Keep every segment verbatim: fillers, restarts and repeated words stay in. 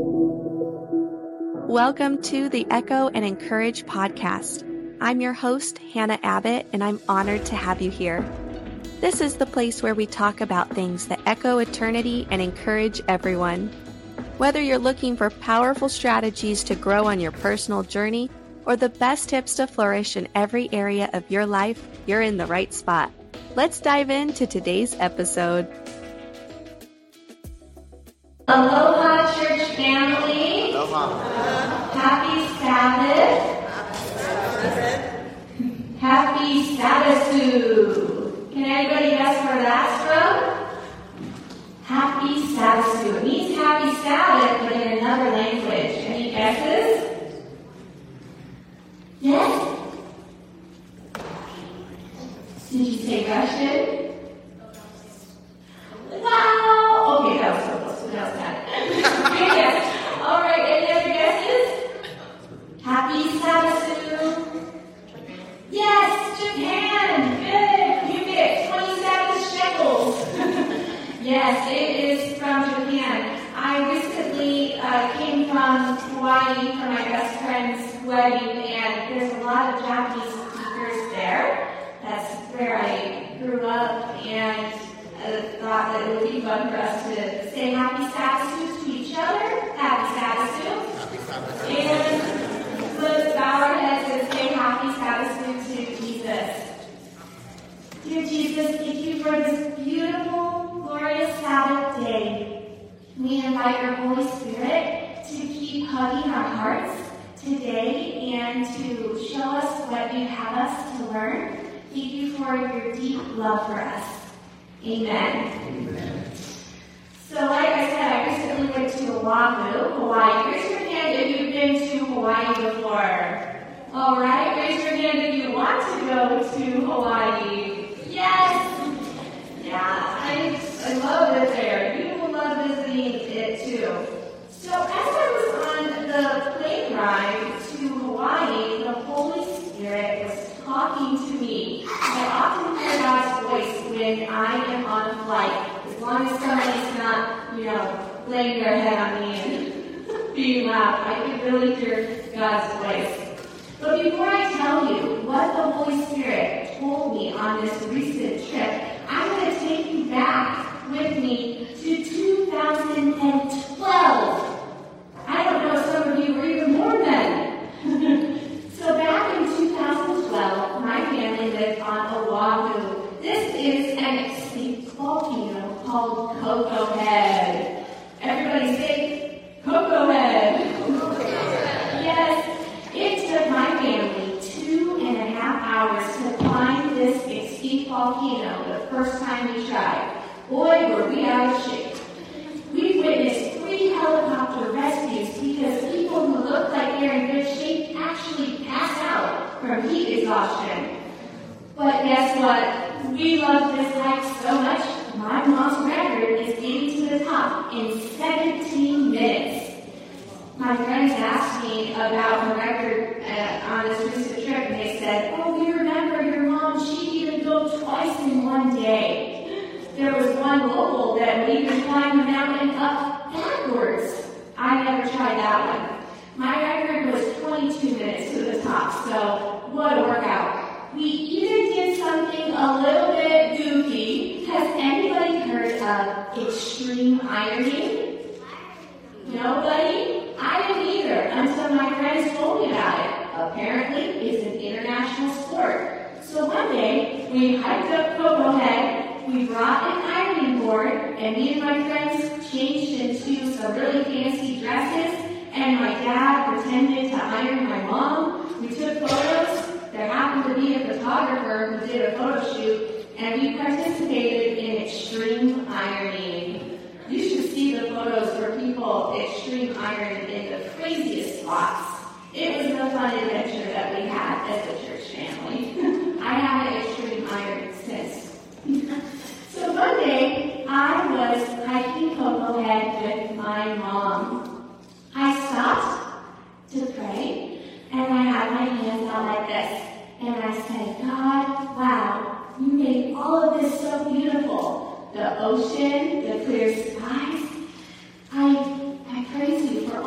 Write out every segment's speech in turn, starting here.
Welcome to the Echo and Encourage podcast. I'm your host, Hannah Abbott, and I'm honored to have you here. This is the place where we talk about things that echo eternity and encourage everyone. Whether you're looking for powerful strategies to grow on your personal journey or the best tips to flourish in every area of your life, you're in the right spot. Let's dive into today's episode. Aloha, church family. Aloha. Happy Sabbath. Happy Sabbath. Can anybody guess where that's from? Happy Sabbath. It means happy Sabbath, but in another language. Any guesses? Yes? Did you say Russian? Wow! Okay, that was so close, but that was bad. Good guess. All right, any other guesses? Happy Sabbath. Yes, Japan. Good. You get twenty-seven shekels. Yes, it is from Japan. I recently uh, came from Hawaii for my best friend's wedding, and there's a lot of Japanese speakers there. That's where I grew up, and I thought that it would be fun for us to say Happy Sabbath to each other. Happy Sabbath. Happy Sabbath. And let's bow our heads and say Happy Sabbath to Jesus. Dear Jesus, thank you for this beautiful, glorious Sabbath day. We invite your Holy Spirit to keep hugging our hearts today and to show us what you have us to learn. Thank you for your deep love for us. Amen. Amen. So like I said, I recently went to Oahu, Hawaii. Raise your hand if you've been to Hawaii before. All right, raise your hand if you want to go to Hawaii. Yes. Yeah, I, I love it there. You will love visiting it too. So as I was on the plane ride to Hawaii, the Holy Spirit was talking to me. I often hear God's voice when I am on a flight, as long as somebody's not, you know, laying their head on me and being loud. I can really hear God's voice. But before I tell you what the Holy Spirit told me on this recent trip, I'm going to take you back with me to two thousand twelve. I don't know if some of you were even born then. So back in two thousand twelve, my family lived on Oahu. This is an extinct volcano called Koko Head. Everybody say Koko Head. Yes, it took my family two and a half hours to climb this extinct volcano the first time we tried. Boy, were we out of shape. We witnessed three helicopter rescues because people who look like they're in good shape actually pass out from heat exhaustion. But guess what? We love this hike so much, my mom's record is getting to the top in seventeen minutes. My friends asked me about her record uh, on this recent trip, and they said, oh, we remember your mom, she'd even go twice in one day. There was one local that would even climb the mountain up backwards. I never tried that one. My record was twenty-two minutes to the top, so what a workout. We even did something a little bit goofy. Has anybody heard of extreme ironing? Nobody? I didn't either until my friends told me about it. Apparently, it's an international sport. So one day, we hiked up Koko Head, we brought an ironing board, and me and my friends changed into some really fancy dresses, and my dad pretended to iron my mom. We took photos. There happened to be a photographer who did a photo shoot, and we participated in extreme ironing. You should see the photos where people extreme iron in the craziest spots. It was a fun adventure that we had as a church family. I haven't extreme ironed since. So one day, I was hiking Koko Head with my mom. I stopped to pray, and I had my hands out like this. And I said, God, wow, you made all of this so beautiful. The ocean, the clear skies. I, I praise you for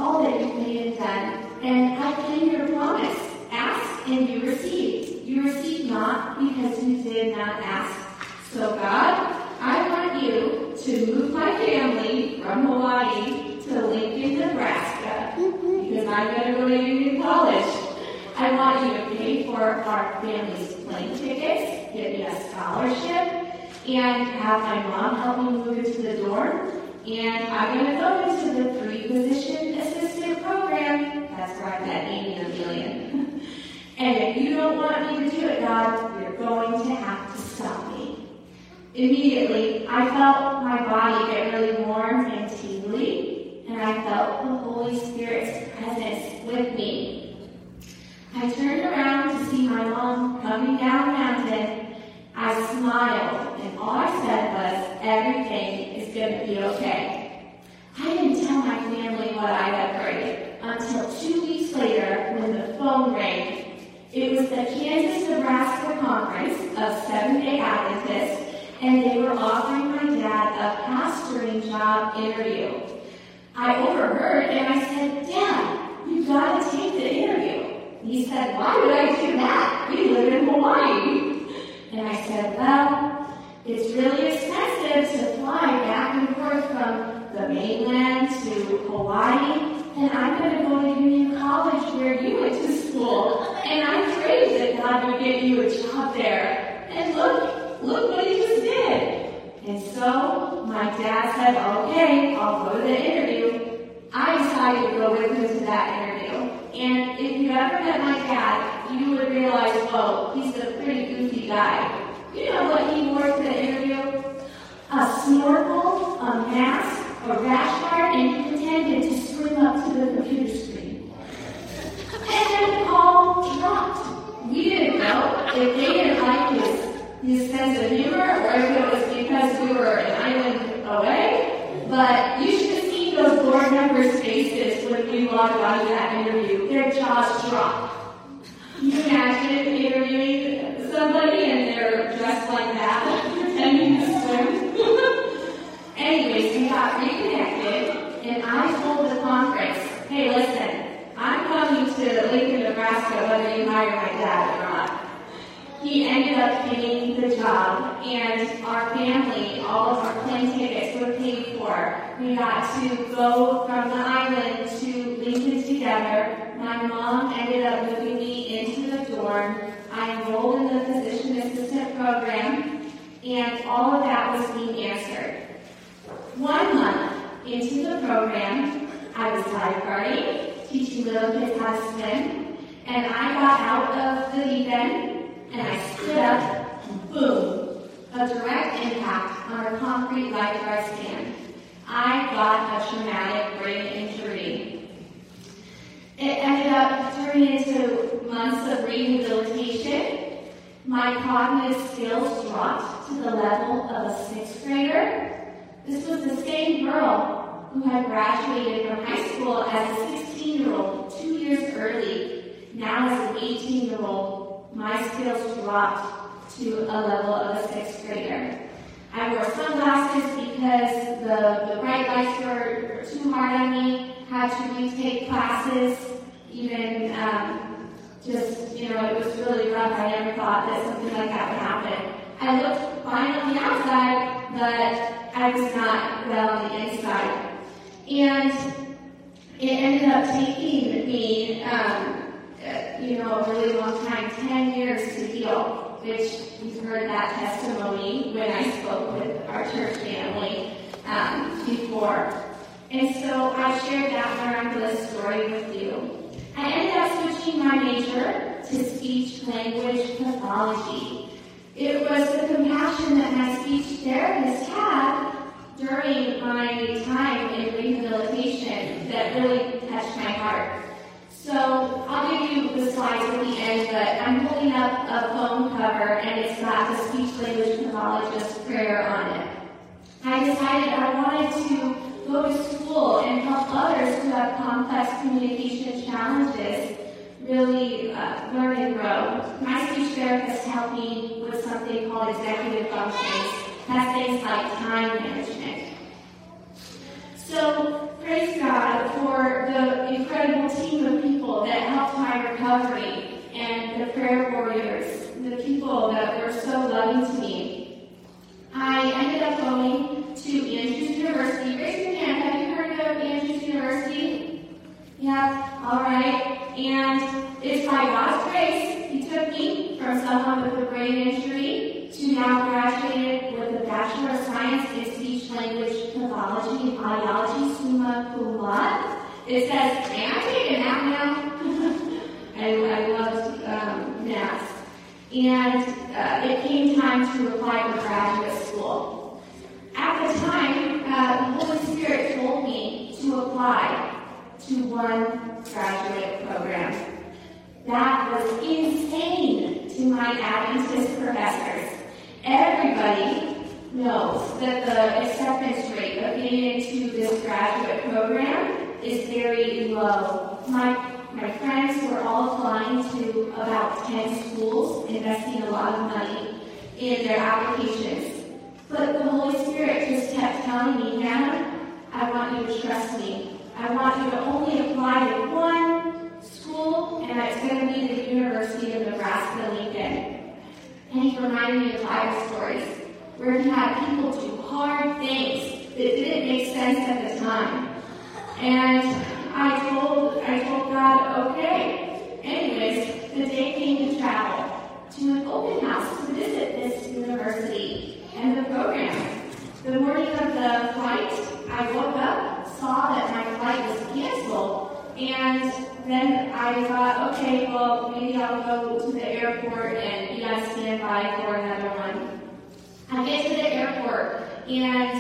from Hawaii to Lincoln, Nebraska, because I'm going to go to Union College. I want you to pay for our family's plane tickets, get me a scholarship, and have my mom help me move into the dorm. And I'm going to go into the pre-position assistant program. That's where I met Amy and Amelia. And if you don't want me to do it, God, you're going to have to stop me. Immediately, I felt my body get really warm and tingly, and I felt the Holy Spirit's presence with me. I turned around to see my mom coming down the mountain. I smiled, and all I said was, everything is going to be okay. I didn't tell my family what I had prayed until two weeks later when the phone rang. It was the Kansas-Nebraska Conference of Seventh-day Adventists, and they were offering my dad a pastoring job interview. I overheard, and I said, Dad, you've got to take the interview. He said, why would I do that? We live in Hawaii. And I said, well, it's really expensive to fly back and forth from the mainland to Hawaii, and I'm going to go to Union College where you went to school. And I prayed that God would get you a job there. And look, look what he just did. And so my dad said, okay, I'll go to the interview. I decided to go with him to that interview. And if you ever met my dad, you would realize, whoa, he's a pretty goofy guy. You know what he wore to the interview? A snorkel, a mask, a rash guard, and he pretended to swim up to the computer screen. And then the call dropped. We didn't know if they didn't like his, his sense of humor or if it was because we were an island away. But you should have seen those board members' faces when we logged on to that interview. Their jaws dropped. Can you imagine interviewing somebody and they're dressed like that, pretending to swim? Anyways, we got reconnected, and I told the conference, hey, listen, I'm coming to Lincoln, Nebraska, whether you hire my dad or not. He ended up getting the job, and our family, all of our plane tickets were paid for. We got to go from the island to Lincoln together. My mom ended up moving me into the dorm. I enrolled in the physician assistant program, and all of that was being answered. One month into the program, I was lifeguarding, teaching little kids how to swim, and I got out of the deep end, and I stood up, and boom, a direct impact on a concrete lifeguard stand. I got a traumatic brain injury. It ended up turning into months of rehabilitation. My cognitive skills dropped to the level of a sixth grader. This was the same girl who had graduated from high school as a sixteen-year-old two years early. Now as an eighteen-year-old, my skills dropped to a level of a sixth grader. I wore sunglasses because the, the bright lights were too hard on me, had to retake classes, even um, just, you know, it was really rough. I never thought that something like that would happen. I looked fine on the outside, but I was not well on the inside. And it ended up taking me, um, you know, a really long time, ten years to heal, which you've heard that testimony when I spoke with our church family um, before. And so I shared that miraculous story with you. I ended up switching my major to speech language pathology. It was the compassion that my speech therapist had during my time in rehabilitation that really touched my heart. So I'll give you the slides at the end, but I'm holding up a phone cover and it's got the speech language pathologist prayer on it. I decided I wanted to go to school and help others who have complex communication challenges really uh, learn and grow. My speech therapist helped me with something called executive functions. That's things like time management. So praise God for the incredible team of people that helped my recovery and the prayer warriors, the people that were so loving to me. I ended up going to Andrews University. Raise your hand. Yeah, all right. And it's by God's grace He took me from someone with a brain injury to now graduated with a Bachelor of Science in Speech Language Pathology and Audiology, summa cum laude. It says, may I take a nap now? I, I loved um, naps. And uh, it came time to apply for graduate school. At the time, uh, the Holy Spirit told me to apply to one graduate program. That was insane to my Adventist professors. Everybody knows that the acceptance rate of getting into this graduate program is very low. My my friends were all applying to about ten schools, investing a lot of money in their applications. But the Holy Spirit just kept telling me, Hannah, I want you to trust me. I want you to only apply to one school, and it's going to be the University of Nebraska-Lincoln. And he reminded me of Bible stories where he had people do hard things that didn't make sense at the time. And I told, I told God, okay. Anyways, the day came to travel to an open house to visit this university and the program. The morning of the flight, I woke up, saw that my flight was canceled, and then I thought, okay, well, maybe I'll go to the airport and be on standby for another one. I get to the airport, and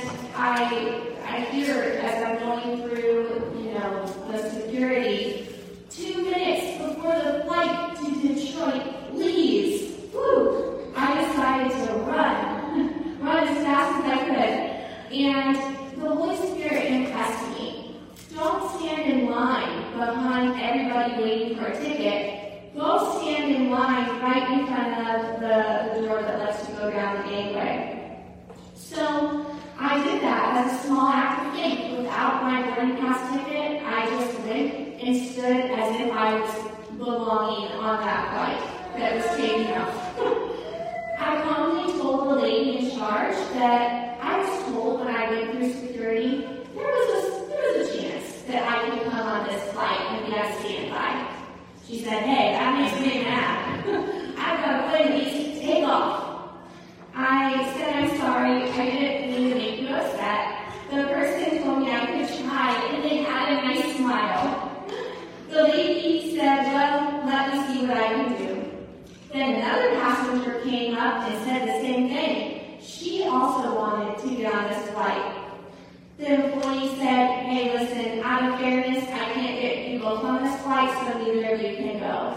I I hear as I'm going through, you know, the security, two minutes before the flight to Detroit leaves, whew, I decided to run, run as fast as I could. And the Holy Spirit impressed me. Don't stand in line behind everybody waiting for a ticket. Go stand in line right in front of the, the door that lets you go down the gangway. So I did that as a small act of faith. Without my boarding pass ticket, I just went and stood as if I was belonging on that flight that was taking off. I calmly told the lady in charge that I was told when I went through security there was a, there was a chance that I could come on this flight and be on standby. She said, hey, that makes me mad. I've got a plane that needs to take off. I said, I'm sorry, I didn't mean to make you upset. The person told me I could try, and they had a nice smile. The lady said, well, let me see what I can do. Then another passenger came up and said the same thing. She also wanted to get on this flight. The employee said, hey, listen, out of fairness, I can't get you both on this flight, so neither of you can go.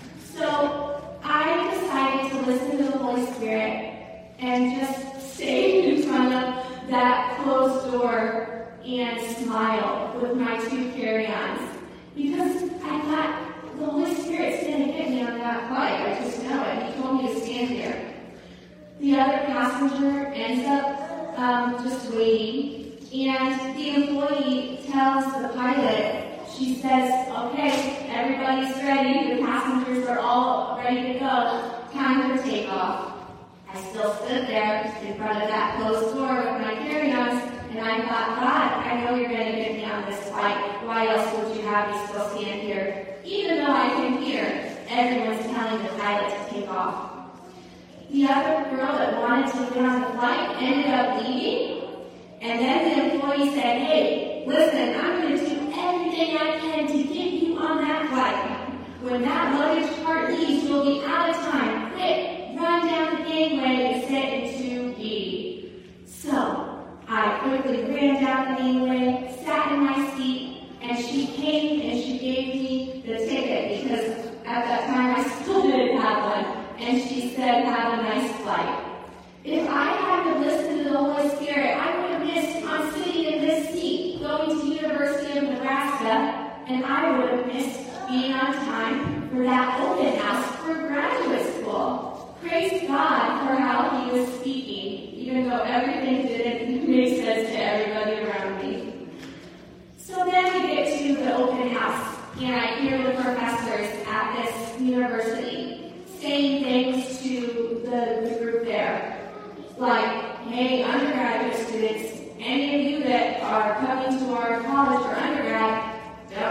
So I decided to listen to the Holy Spirit and just stay in front of that closed door and smile with my two carry-ons. Because I thought, the Holy Spirit's going to get me on that flight. I just know it. He told me to stand here. The other passenger ends up um, just waiting. And the employee tells the pilot, she says, okay, everybody's ready. The passengers are all ready to go. Time for takeoff. I still stood there in front of that closed door with my carry-ons, and I thought, God, I know you're going to get me on this flight. Why else would you have me still stand here? Even though I can hear everyone's telling the pilot to take off. The other girl that wanted to get on the flight ended up leaving, and then the employee said, hey, listen, I'm going to do everything I can to get you on that flight. When that luggage part leaves, you'll be out of time. Quick! Run down the gangway and sit in two B. So, I quickly ran down the gangway, sat in my seat, and she came and she gave me the ticket because at that time I still didn't have one. And she said, have a nice flight. If I hadn't listened to the Holy Spirit, I would have missed on sitting in this seat, going to University of Nebraska, and I would have missed being on time for that open house for graduate school. Praise God for how He was speaking, even though everything didn't make sense to everybody around me. So then we get to the open house, and I hear the professors at this university saying things to the, the group there, like, hey, undergraduate students, any of you that are coming to our college or undergrad, don't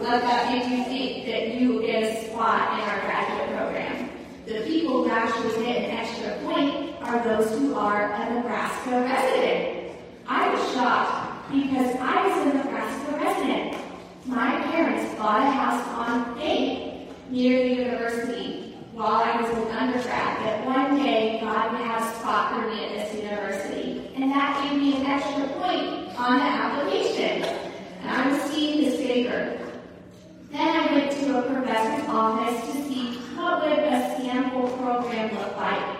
that make you think that you get a spot in our graduate program. The people who actually get an extra point are those who are a Nebraska resident. I was shocked because I was a Nebraska resident. My parents bought a house on faith near the university while I was an undergrad, that one day God would have a spot for me at this university. And that gave me an extra point on the application. And I was seeing his favor. Then I went to a professor's office to see what would a sample program look like.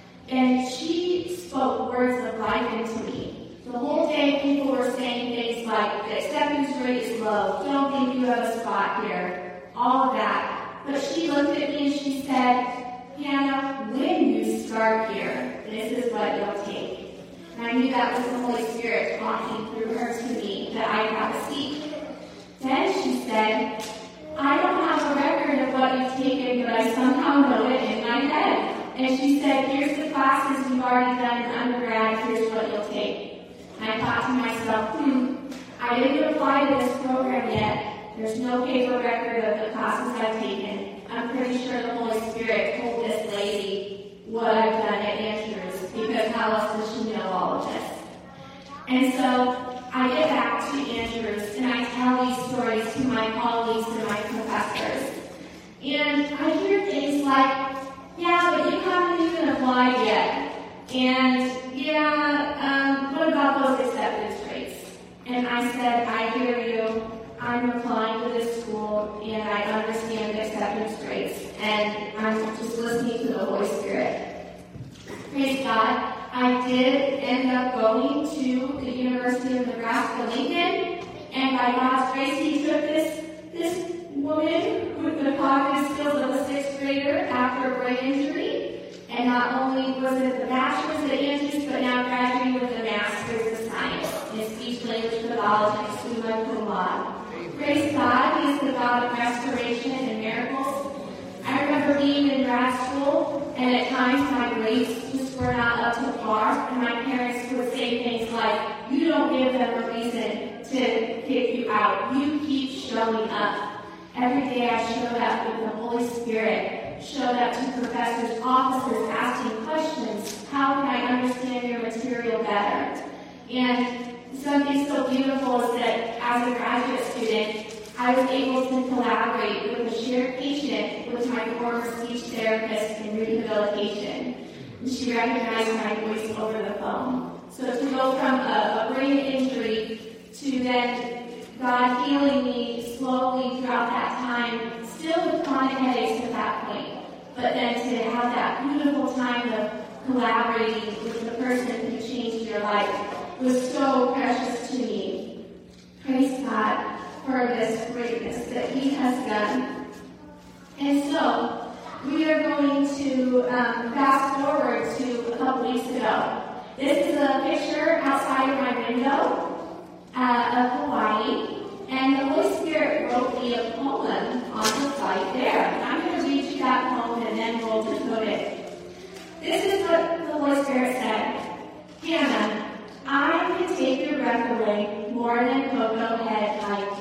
And she spoke words of life into me. The whole day people were saying things like, the acceptance rate is low, don't think you have a spot here, all of that. But she looked at me and she said, Hannah, when you start here, this is what you'll take. And I knew that was the Holy Spirit talking through her to me, that I have a seat. Then she said, I don't have a record of what you've taken, but I somehow know it in my head. And she said, here's the classes you've already done in undergrad, here's what you'll take. And I thought to myself, hmm, I didn't apply to this program yet. There's no paper record of the classes I've taken. I'm pretty sure the Holy Spirit told this lady what I've done at Andrews, because how else does she know all of this? And so I get back to Andrews and I tell these stories to my colleagues and my professors. And I hear things like, yeah, but you haven't even applied yet. And yeah, um, what about those acceptance rates? And I said, I hear you. I'm applying to this school and I understand the acceptance rates. And I'm just listening to the Holy Spirit. Praise God. I did end up going to the University of Nebraska-Lincoln, and by God's grace, he took this, this woman with the cognitive skills of a sixth grader after a brain injury, and not only was it the bachelor's at Andrews, but now graduating with a master's of science in speech language pathology, summa cum laude. Praise God, he is the God of restoration and miracles. I remember being in grad school, and at times my grades just were not up to par, and my parents would say things like, you don't give them a reason to kick you out. You keep showing up. Every day I showed up with the Holy Spirit, showed up to professors' offices asking questions. How can I understand your material better? And something so beautiful is that as a graduate student, I was able to collaborate with a shared patient with my former speech therapist in rehabilitation. And she recognized my voice over the phone. So to go from a, a brain injury to then God healing me slowly throughout that time, still with chronic headaches at that point, but then to have that beautiful time of collaborating with the person who changed your life was so precious to me. Praise God for this greatness that he has done. And so, we are going to um, fast forward to a couple weeks ago. This is a picture outside of my window uh, of Hawaii, and the Holy Spirit wrote me a poem on the site there. I'm going to read you that poem and then we'll decode it. This is what the Holy Spirit said. Hannah, I can take your breath away more than Cocoa Head height.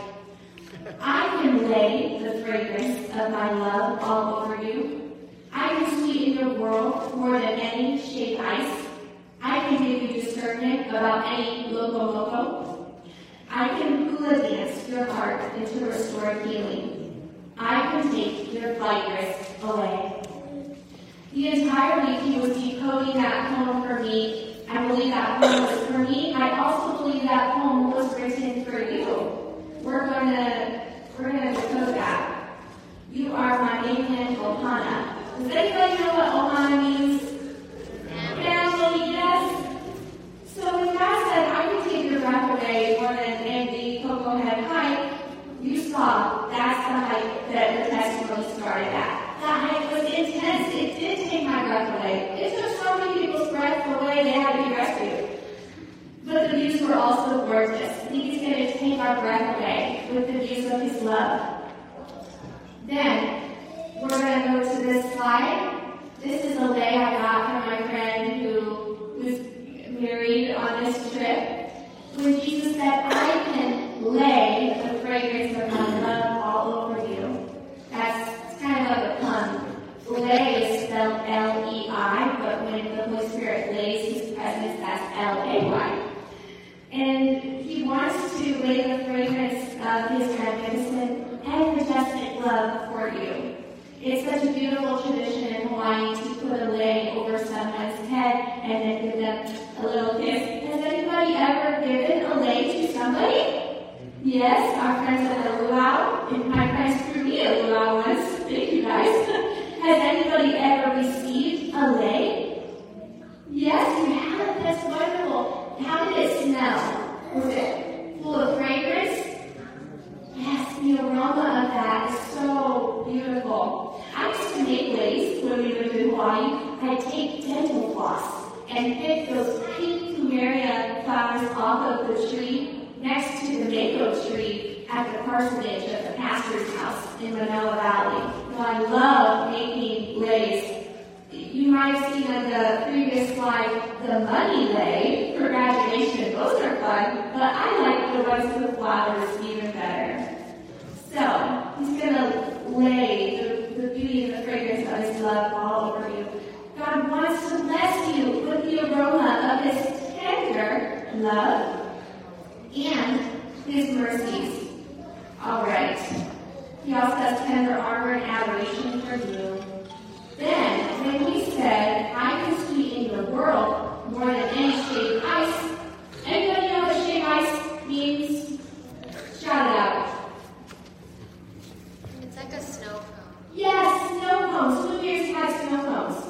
I can lay the fragrance of my love all over you. I can sweeten your world more than any shaved ice. I can give you discernment about any loco loco. I can hula dance your heart into restored healing. I can take your flight risk away. The entire week he was decoding that poem for me. I believe that poem was for me. I also believe that poem was written for you. We're gonna we're gonna decode that. You are my mainland Ohana. Does anybody know what Ohana means? Family, yes. So when God said, I can take your breath away more than Andy Cocoa Head height, you saw that's the height that the testimony started at. That height was intense. It did take my breath away. It took so many people's breath away, they had to be rescued. But the views were also gorgeous. He's going to take our breath away with the views of his love. Then, we're going to go to this slide. This is a lay I got from my friend who was married on this trip. When Jesus said, I can lay the fragrance of my love all Yes, our friends at the Luau, and my friends threw me a Luau once. Thank you guys. Has anybody ever received a lei? Yes, you have. That's wonderful. How did it smell? Was it full of fragrance? Yes, the aroma of that is so beautiful. I used to make leis when we lived in Hawaii. I'd take dental floss and pick those pink plumeria flowers off of the tree next to the mango tree at the parsonage of the pastor's house in Manoa Valley. Well, I love making leis. You might have seen on the previous slide the money lei for graduation. Those are fun, but I like the ones with flowers even better. So, he's going to lay the, the beauty and the fragrance of his love all over you. God wants to bless you with the aroma of his tender love and his mercies. All right. He also has tender armor and adoration for you. Then, when he said, I can sweeten the world more than any shaved ice, anybody know what shaved ice means? Shout it out. It's like a snow cone. Yes, snow cones. Who here has snow cones?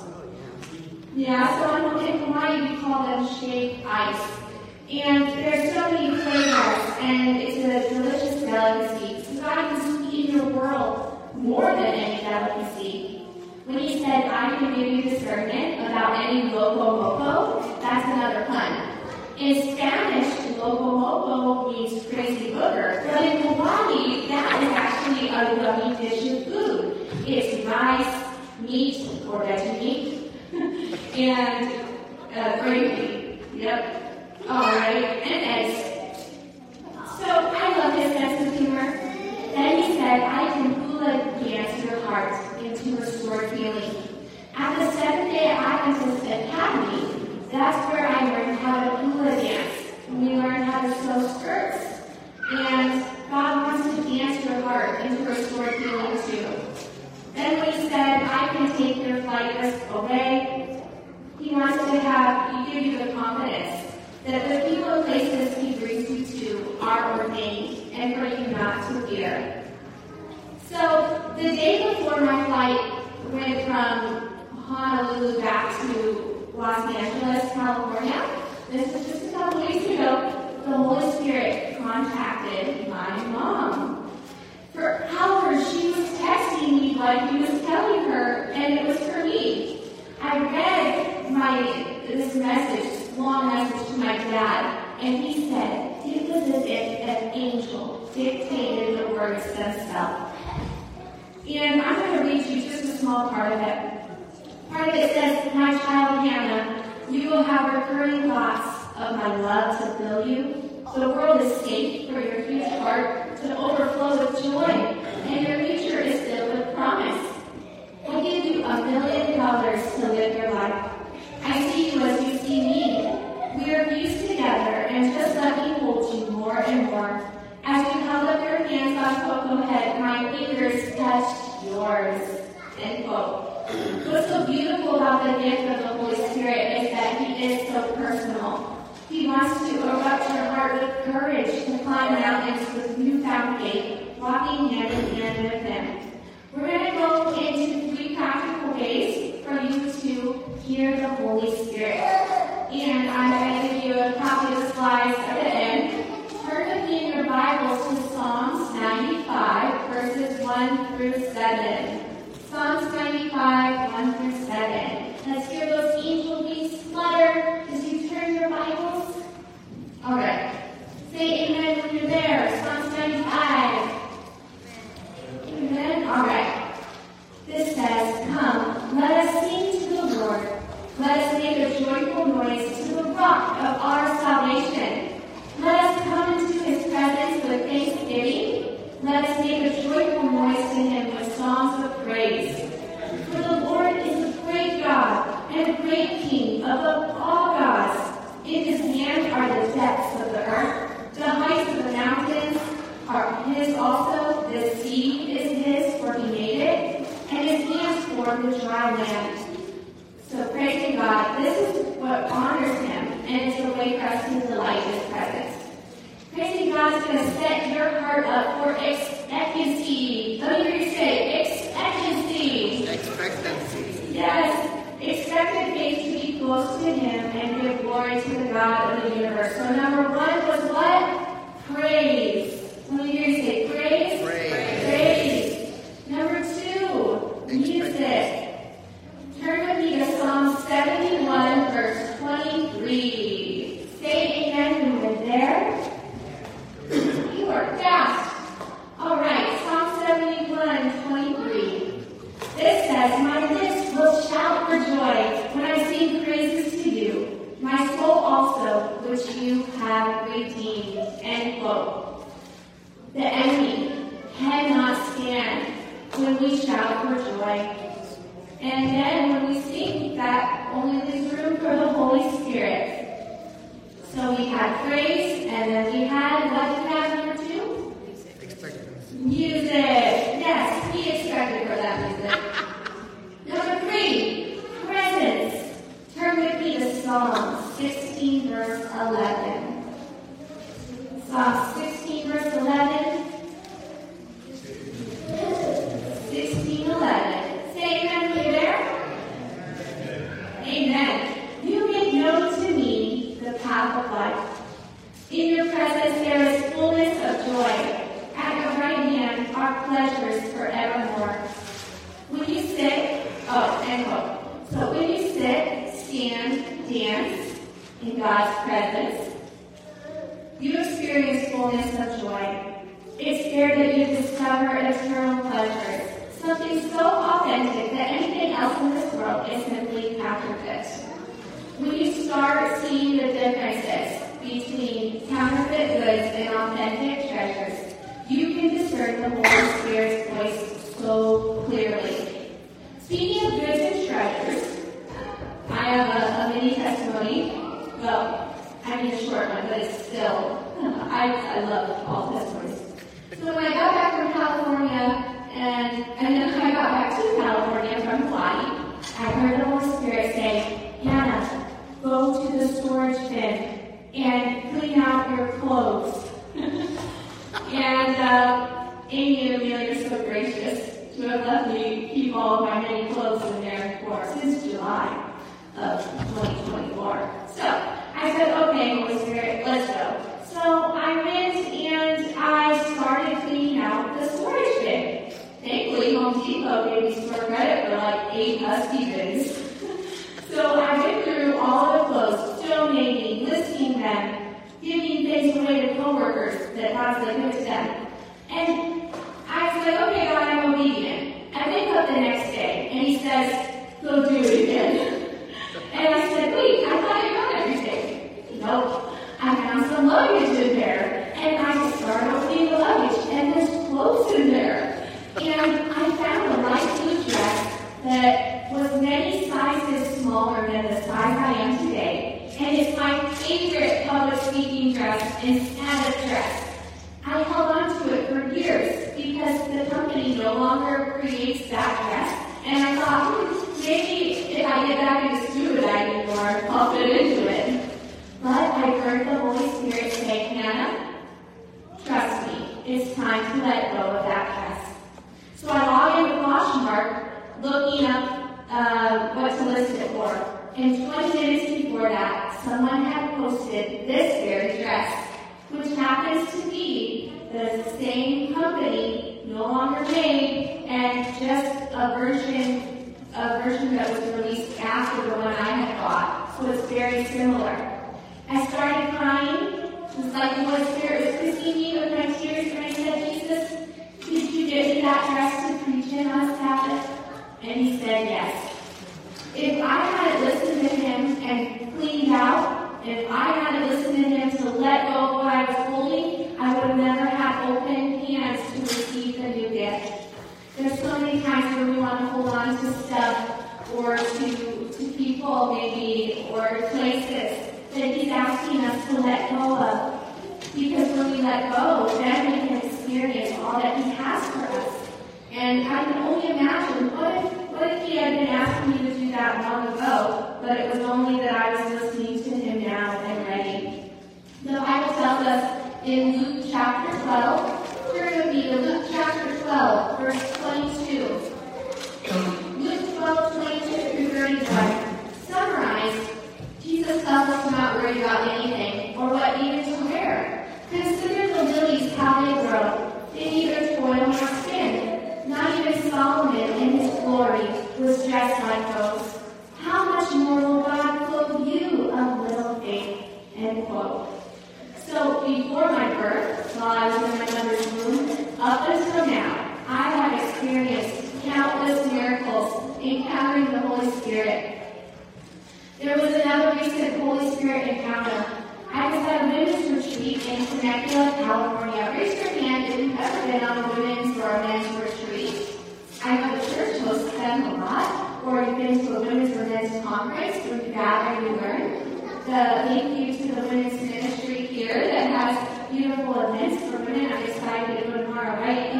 Yeah, so in Hawaii we call them shaved ice. And there's so many flavors, and it's a delicious delicacy. So God can sweeten your world more than any delicacy. When he said, I can give you discernment about any loco moco, that's another pun. In Spanish, loco moco means crazy booger, but in Hawaii, that is actually a yummy dish of food. It's rice, meat, or veggie meat, and uh, gravy. Yep. All right, and eggs. So I love his sense of humor. Then he said, I can hula dance your heart into restored healing. At the Seventh Day Adventist Academy, that's where I learned how to hula dance. We learned how to sew skirts. And God wants to dance your heart into restored healing too. Then when he said, I can take your flight risk away, he wants to have, he give you the confidence that the people and places he brings you to are ordained and for you not to fear. So the day before my flight went from Honolulu back to Los Angeles, California, this was just a couple weeks ago, the Holy Spirit contacted my mom. For hours she was texting me like he was telling her, and it was for me. I read my this message, long message to my dad, and he said it was as if an angel dictated the words themselves. And I'm going to read you just a small part of it. Part of it says, my child Hannah, you will have recurring thoughts of my love to fill you. The world is safe for your huge heart to overflow with joy, and your future is filled with promise. I'll give you a million dollars to live your life. I see you as you see me. We are fused together, and just let me hold you more and more. As you held up your hands on Coco Head, my fingers touched yours. End quote. What's so beautiful about the gift of the Holy Spirit is that he is so personal. He wants to erupt your heart with courage to climb mountains with newfound faith, walking hand in hand with him. We're going to go into three practical ways for you to hear the Holy Spirit. And I'm going to give you a copy of the slides at the end. Turn with me in your Bibles to Psalms ninety-five, verses one through seven. Psalms ninety-five, one through seven. Let's hear those angel wings flutter as you turn your Bibles. All right. Say amen when you're there. Psalms ninety-five. Amen. All right. This says, come, let us sing to the Lord. Let us make a joyful noise to the rock of our salvation. Let us come into his presence with thanksgiving. Let us make a joyful noise to him with songs of praise. For the Lord is a great God and a great King above all gods. In his hand are the depths of the earth. The heights of the mountains are his also. The sea is his, for he made it. And his hands formed the dry land. So praise to God. This is what honors him, and it's a way for us to delight in his presence. Praising God's going to set your heart up for expectancy. Let me hear you say expectancy. Expectancy. Yes. Expected faith to be close to Him and give glory to the God of the universe. So number one was what? Praise. Let me hear you say praise. Praise. Praise. Number two, music. Turn with me to Psalm seventy-one, verse twenty-three. Say amen when you're there. You are fast. All right, Psalm seventy-one, twenty-three. This says, my lips will shout for joy when I sing praises to you, my soul also, which you have redeemed. End quote. The enemy cannot stand when we shout for joy. And then when we sing, that only leaves room for the Holy Spirit. So we had praise, and then we had, what did we have number two? Expectancy. Music. Yes, be expected for that music. Number three, presence. Turn with me to Psalm sixteen, verse eleven. Psalm sixteen, verse eleven. sixteen, eleven. Say amen when you're there. Amen. You make known to me the path of life. In your presence there is fullness of joy. At your right hand are pleasures forevermore. When you sit, oh, and quote. So when you sit, stand, dance in God's presence, you experience fullness of joy. It's there that you discover eternal pleasures, something so authentic that anything else in this world is simply counterfeit. When you start seeing the differences between counterfeit goods and authentic treasures, you can discern the Holy Spirit's voice so clearly. Speaking of goods and treasures, I have a, a mini testimony. Well, I mean a short one, but it's still, I, I love all testimonies. So when I got back from California, and, and then I got back to California from Hawaii, I heard the Holy Spirit say, Hannah, go to the storage bin and clean out your clothes. And uh, Amy and Amelia are so gracious to have let me keep all of my many clothes in there for since July of twenty twenty-four. So I said, okay, Holy Spirit, let's go. So I went and I started cleaning out the storage bin. Thankfully, Home Depot gave me store credit for like eight Husky bins. So I went through all of the clothes, donating, listing them, giving things away to coworkers that I was like, give it to them. And I was like, okay, God, I'm obedient. I wake up the next day, and He says, go do it again. And I said, wait, I thought you got everything. Nope. I found some luggage in there, and I just started opening the luggage, and there's clothes in there. And I found a light blue dress that was many sizes smaller than the size I am today. And it's my favorite public speaking dress and status dress. I held on to it for years because the company no longer creates that dress. And I thought, hmm, maybe if I get back into scuba diving more, I'll fit into it. But I heard the Holy Spirit say, Hannah, trust me, it's time to let go of that dress. So I log into Poshmark, looking up uh, what to list it for. And twenty minutes before that, someone had posted this very dress, which happens to be the same company, no longer made, and just a version, a version that was released after the one I had bought. So it's very similar. I started crying. It was like the Holy Spirit was kissing me with my tears, and I said, Jesus, did you give me that dress to preach in on Sabbath? And He said, yes. If I hadn't listened to Him and cleaned out, if I hadn't listened to Him to let go of what I was holding, I would have never had open hands to receive the new gift. There's so many times where we want to hold on to stuff or to, to people maybe or places that He's asking us to let go of. Because when we let go, then we can experience all that He has for us. And I can only imagine, what if, what if He had been asking me to do that long ago, but it was only that I was listening to Him now and ready. The Bible tells us in Luke chapter twelve. Turn with me to Luke chapter twelve, verse twenty-two. Luke twelve, twenty-two through thirty-one. Summarized, Jesus tells us not worry about anything or what even to wear. Consider the lilies, how they grow. They neither toil nor spin. Not even Solomon in his glory was dressed like those. How much more will God clothe you of little faith? End quote. So before my birth, while I was in my mother's womb, up until now, I have experienced countless miracles encountering the Holy Spirit. There was another recent Holy Spirit encounter. I was at a women's retreat in Temecula, California. Raise your hand if you've ever been on a women's or a men's retreat. I know the church hosts them a lot, or you've been to a women's or men's conference where you gather and you learn. The thank you to the women's ministry here that has beautiful events for women. I'm excited to do it tomorrow, right?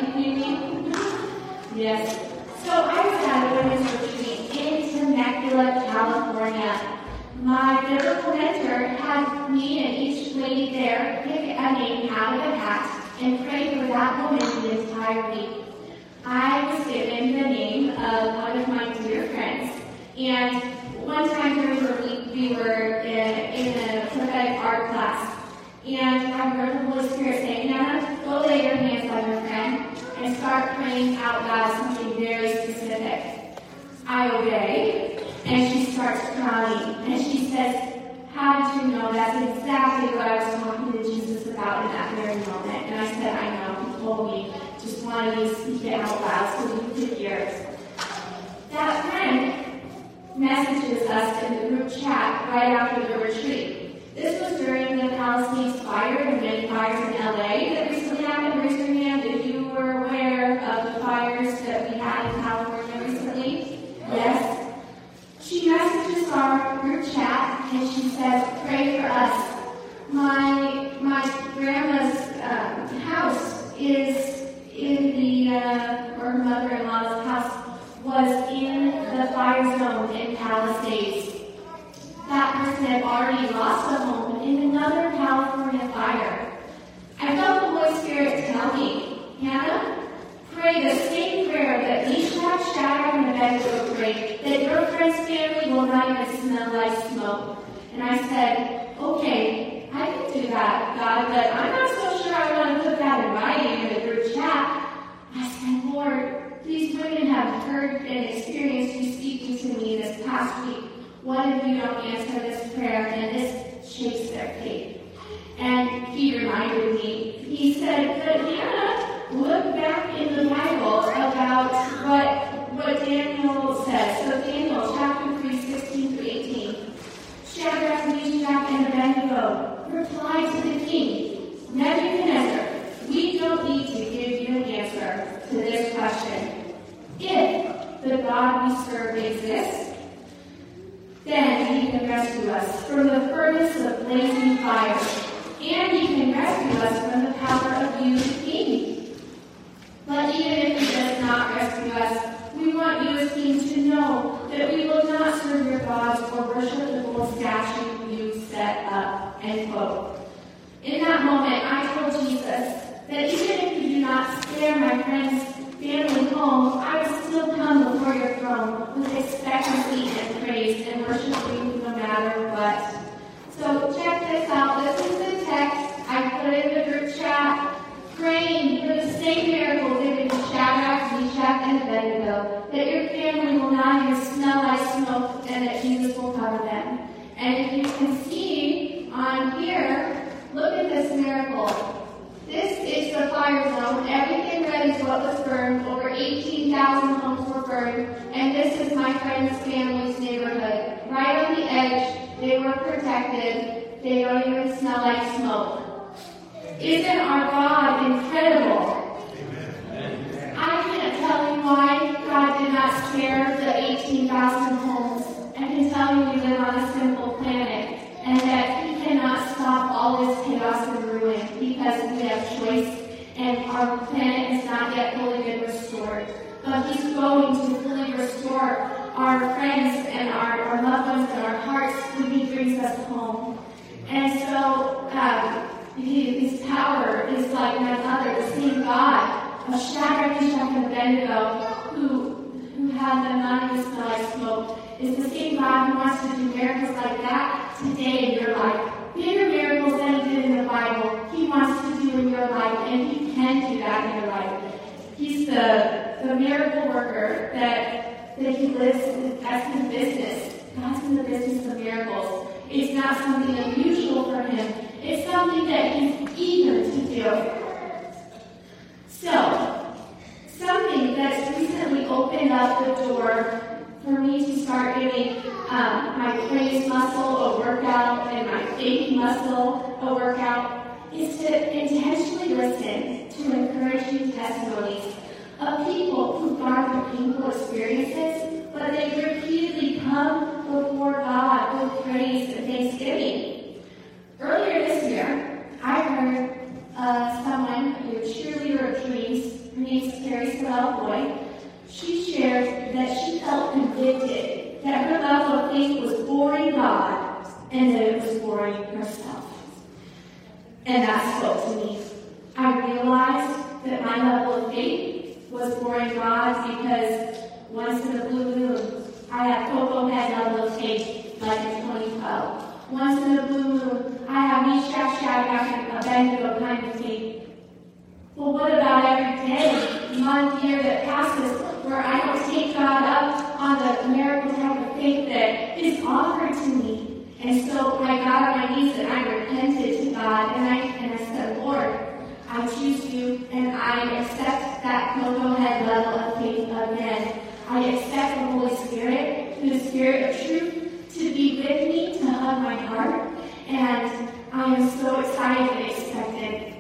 Yes. So I was at a women's retreat in Temecula, California. My biblical mentor had me and each lady there pick a name out of a hat and pray for that woman the entire week. I was given the name of one of my dear friends, and one time during the week we were in, in a prophetic art class, and I heard the Holy Spirit say, Hannah, go lay your hands on your friend and start praying out loud something very specific. I obey, and she starts crying, and she says, how did you know? That's exactly what I was talking to Jesus about in that very moment. And I said, I know, he told me, just wanted you to speak it out loud so you could hear it. That friend messages us in the group chat right after the retreat. This was during the Palisades fire and many fires in L A that recently happened. Raise your hand if you were aware of the fires that we had in California recently. Yes. She messages our group chat and she says, pray for us. My my grandma's um, house is in the, uh, or her mother-in-law's house was in the fire zone in Palisades. That person had already lost a home in another California fire. I felt the Holy Spirit tell me, Hannah, pray the same prayer that Meshach, Shadrach, and Abednego prayed, that your friend's family will not even smell like smoke. And I said, okay, I can do that, God, but I'm not so sure I want to put that in writing in the group chat. I said, Lord, these women have heard and experienced you speaking to me this past week. What if you don't answer this prayer and this shakes their faith? And he reminded me, he said, but Hannah, look back in the Bible about what, what Daniel says. So Daniel chapter three, sixteen through eighteen. Shadrach, Meshach, and Abednego replied to the king, Nebuchadnezzar, we don't need to give you an answer to this question. If the God we serve exists, then he can rescue us from the furnace of blazing fire, and he can rescue us from the power of you, the king. But even if he does not rescue us, we want you as king to know that we will not serve your gods or worship the gold statue you set up. End quote. In that moment, I told Jesus that even if you do not spare my friend's family home, I will still come before your throne with expectancy and praise and worship you no matter what. So check this out. This is the text I put in the group chat, praying for the same miracle given to Shadrach, Meshach, and Abednego, that your family will not even smell like smoke and that Jesus will cover them. And if you can see on here, look at this miracle. This is the fire zone. Everything red is what was burned. Over eighteen thousand homes were burned. And this is my friend's family's neighborhood. Right on the edge, they were protected. They don't even smell like smoke. Isn't our God incredible? Amen. I can't tell you why God did not spare the eighteen thousand homes. I can tell you we live on a simple planet and that he cannot stop all this chaos and ruin because we have choice and our planet has not yet fully been restored. But he's going to fully restore our friends and our, our loved ones and our hearts when he brings us home. And so, um, He, his power is like none other. The same God of Shadrach, Meshach, and Abednego, who, who had them not even smell like smoke, is the same God who wants to do miracles like that today in your life. Bigger miracles than he did in the Bible, he wants to do in your life, and he can do that in your life. He's the, the miracle worker that, that he lives, that's his business. God's in the business of miracles. It's not something unusual for him. It's something that he's eager to do. So, something that's recently opened up the door for me to start giving um, my praise muscle a workout and my faith muscle a workout is to intentionally listen to encouraging testimonies of people who've gone through painful experiences, but they repeatedly come before God with praise and thanksgiving. Earlier this year, I heard uh, someone, a cheerleader of dreams, her name is Carrie Sorrell Boyd. She shared that she felt convicted that her level of faith was boring God and that it was boring herself. And that spoke to me. I realized that my level of faith was boring God because once in a blue moon, I had Coco Head level of faith like in twenty twelve. Once in a blue moon, I have Meshach, Shadrach, and Abednego kind of faith. Well, what about every day, month, year that passes where I don't take God up on the miracle type of faith that is offered to me? And so I got on my knees and I repented to God and I and I said, Lord, I choose you and I accept that Coco Head level of faith again. I accept the Holy Spirit, the Spirit of truth, to be with me, to hug my heart. And I am so excited and expectant.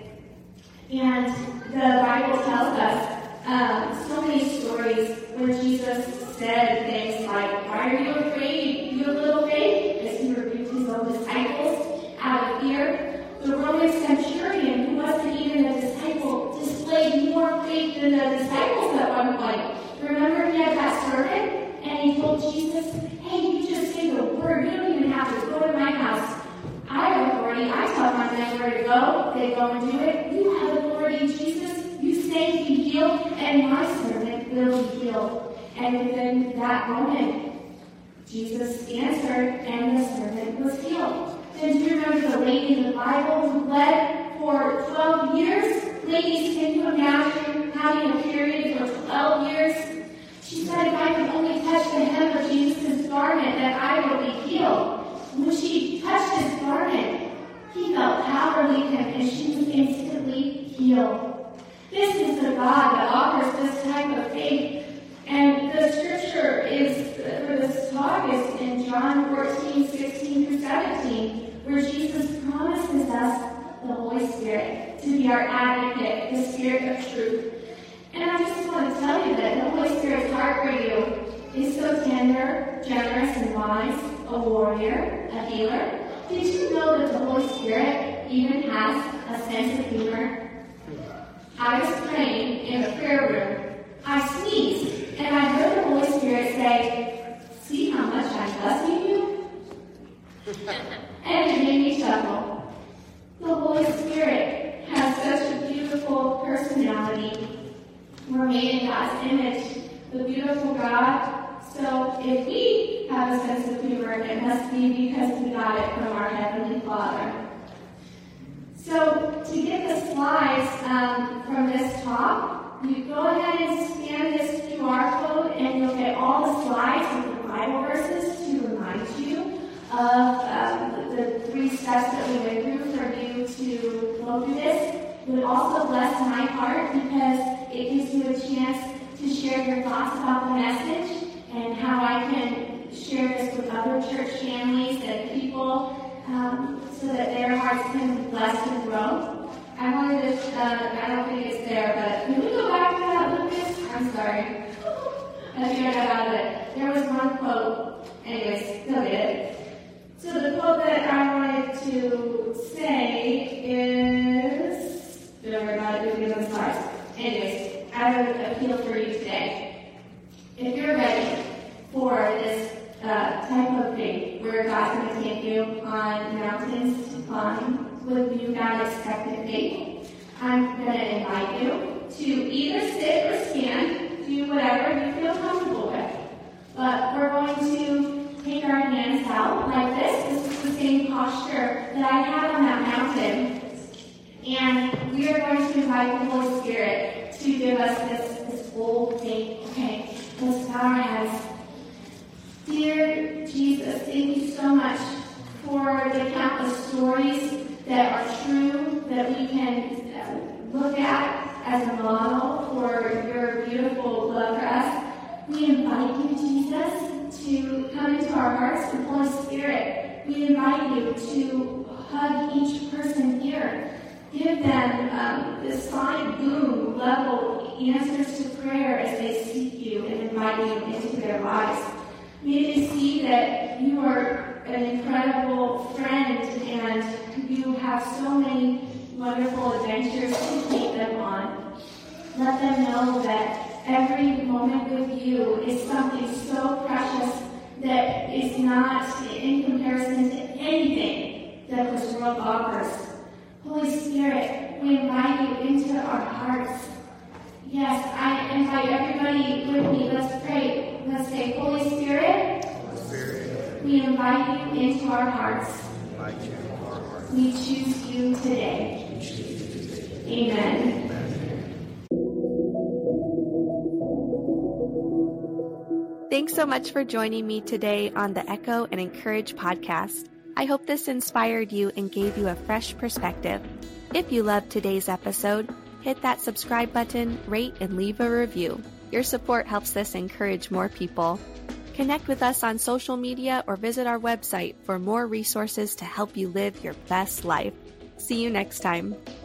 And the Bible tells us um, so many stories where Jesus said things like, why are you afraid, you have little faith? As he rebuked his own disciples out of fear. The Roman centurion, who wasn't even a disciple, displayed more faith than the disciples at one point. Remember, he had that servant, and he told Jesus, hey, you just say the word. You don't even have to go to my house. I have authority. I tell my men where to go. They go and do it. You have authority, Jesus. You say be healed, and my servant will be healed. And within that moment, Jesus answered, and the servant was healed. And do you remember the lady in the Bible who bled for twelve years? Ladies, can you imagine having a period for twelve years? She said, if I could only touch the hem of Jesus' garment, that I will be healed. When she touched his garment, he felt power leave him, and she was instantly healed. This is the God that offers this type of faith. And the scripture is, for this talk, is in John fourteen, sixteen through seventeen, where Jesus promises us the Holy Spirit to be our advocate, the Spirit of truth. And I just want to tell you that the Holy Spirit's heart for you is so tender, generous, and wise, a warrior, a healer. Did you know that the Holy Spirit even has a sense of humor? I was praying in a prayer room. I sneezed, and I heard the Holy Spirit say, see how much I'm blessing you? And it made me chuckle. The Holy Spirit has such a beautiful personality. We're made in God's image, the beautiful God. So if we have a sense of humor, it must be because we got it from our Heavenly Father. So to get the slides um, from this talk, you go ahead and scan this Q R code and you'll get all the slides with the Bible verses to remind you of um, the three steps that we went through for you to go through this. It would also bless my heart because it gives you a chance to share your thoughts about the message and how I can share this with other church families and people um, so that their hearts can be blessed and grow. I wanted to, uh, I don't think it's there, but can we go back to that, Lucas? I'm sorry. I figured I got it. There was one quote. Anyways, go get it. So the quote that I wanted to say is, don't worry about it, we'll be on the slides. Anyways, I have an appeal for you today. If you're ready for this uh, type of faith where God's going to take you on mountains to climb, with newfound expectant faith. I'm going to invite you to either sit or stand, do whatever you feel comfortable with. But we're going to take our hands out like this. This is the same posture that I had on that mountain. And we are going to invite the Holy Spirit to give us this, this bold faith. Okay, let's bow our heads. Dear Jesus, thank you so much for the countless stories that are true, that we can uh, look at as a model for your beautiful love for us. We invite you, Jesus, to come into our hearts, and Holy Spirit, we invite you to hug each person here. Give them um, this sonic boom level answers to prayer as they seek you and invite you into their lives. May they see that you are an incredible friend and you have so many wonderful adventures to take them on. Let them know that every moment with you is something so precious that is not in comparison to anything that this world offers. Holy Spirit, we invite you into our hearts. Yes, I invite everybody with me. Let's pray. Let's say, Holy Spirit, Holy Spirit, we invite you into our hearts. invite you into our hearts. We choose you today. We choose you today. Amen. Thanks so much for joining me today on the Echo and Encourage podcast. I hope this inspired you and gave you a fresh perspective. If you loved today's episode, hit that subscribe button, rate, and leave a review. Your support helps us encourage more people. Connect with us on social media or visit our website for more resources to help you live your best life. See you next time.